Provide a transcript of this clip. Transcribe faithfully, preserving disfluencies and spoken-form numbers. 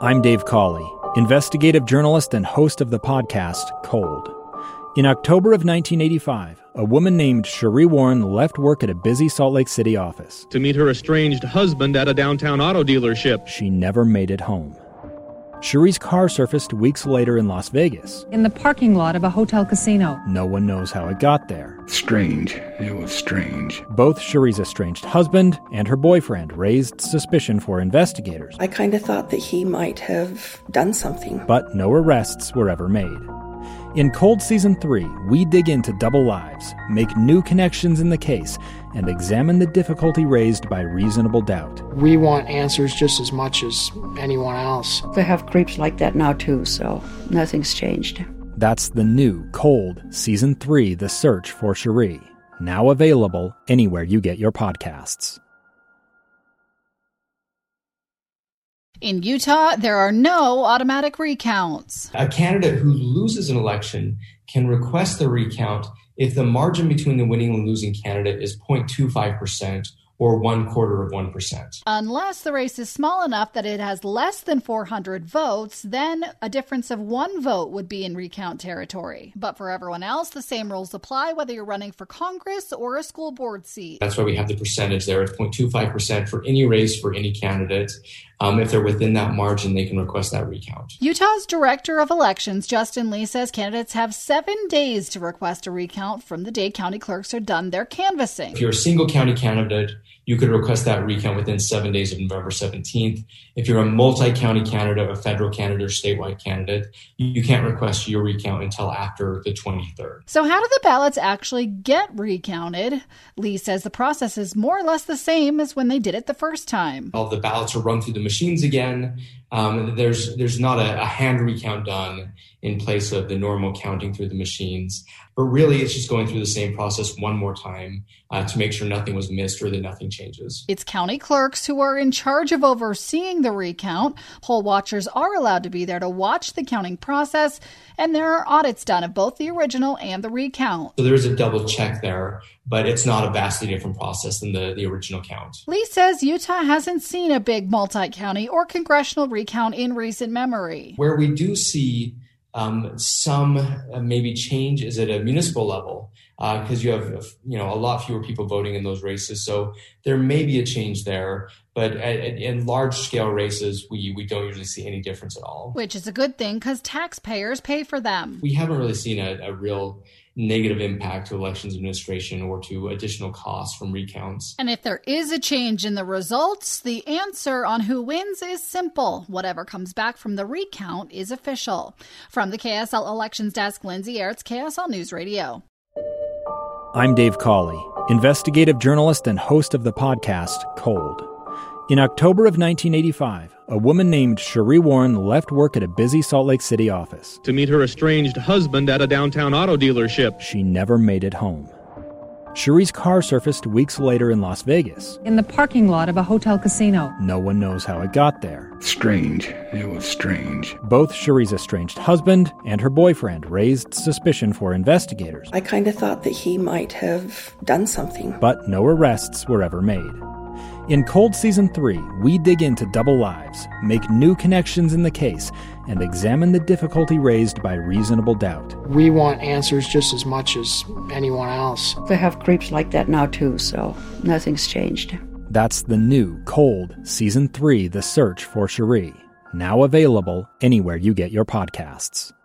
I'm Dave Cawley, investigative journalist and host of the podcast Cold. In October of nineteen eighty-five, a woman named Sheree Warren left work at a busy Salt Lake City office to meet her estranged husband at a downtown auto dealership. She never made it home. Sheree's car surfaced weeks later in Las Vegas. In the parking lot of a hotel casino. No one knows how it got there. Strange. It was strange. Both Sheree's estranged husband and her boyfriend raised suspicion for investigators. I kind of thought that he might have done something. But no arrests were ever made. In Cold Season three, we dig into double lives, make new connections in the case, and examine the difficulty raised by reasonable doubt. We want answers just as much as anyone else. They have creeps like that now too, so nothing's changed. That's the new Cold Season three, The Search for Sheree, now available anywhere you get your podcasts. In Utah, there are no automatic recounts. A candidate who loses an election can request the recount if the margin between the winning and losing candidate is zero point two five percent or one quarter of one percent. Unless the race is small enough that it has less than four hundred votes, then a difference of one vote would be in recount territory. But for everyone else, the same rules apply whether you're running for Congress or a school board seat. That's why we have the percentage there. It's zero point two five percent for any race for any candidate. Um, if they're within that margin, they can request that recount. Utah's Director of Elections, Justin Lee, says candidates have seven days to request a recount from the day county clerks are done their canvassing. If you're a single county candidate, you could request that recount within seven days of November seventeenth. If you're a multi-county candidate, a federal candidate, or statewide candidate, you can't request your recount until after the twenty-third. So how do the ballots actually get recounted? Lee says the process is more or less the same as when they did it the first time. All the ballots are run through the machines again. Um, there's there's not a, a hand recount done in place of the normal counting through the machines. But really, it's just going through the same process one more time uh, to make sure nothing was missed or that nothing changes. It's county clerks who are in charge of overseeing the recount. Poll watchers are allowed to be there to watch the counting process, and there are audits done of both the original and the recount. So there is a double check there, but it's not a vastly different process than the, the original count. Lee says Utah hasn't seen a big multi-county or congressional recount in recent memory. Where we do see um, some uh, maybe change is at a municipal level, because uh, you have you know a lot fewer people voting in those races. So there may be a change there. But at, at, in large-scale races, we, we don't usually see any difference at all. Which is a good thing, because taxpayers pay for them. We haven't really seen a, a real negative impact to elections administration or to additional costs from recounts. And if there is a change in the results, the answer on who wins is simple. Whatever comes back from the recount is official. From the K S L Elections Desk, Lindsay Aerts, K S L News Radio. I'm Dave Cawley, investigative journalist and host of the podcast Cold. In October of nineteen eighty-five, a woman named Sheree Warren left work at a busy Salt Lake City office to meet her estranged husband at a downtown auto dealership. She never made it home. Sheree's car surfaced weeks later in Las Vegas. In the parking lot of a hotel casino. No one knows how it got there. Strange. It was strange. Both Sheree's estranged husband and her boyfriend raised suspicion for investigators. I kind of thought that he might have done something. But no arrests were ever made. In Cold Season three, we dig into double lives, make new connections in the case, and examine the difficulty raised by reasonable doubt. We want answers just as much as anyone else. They have creeps like that now too, so nothing's changed. That's the new Cold Season three, The Search for Sheree, now available anywhere you get your podcasts.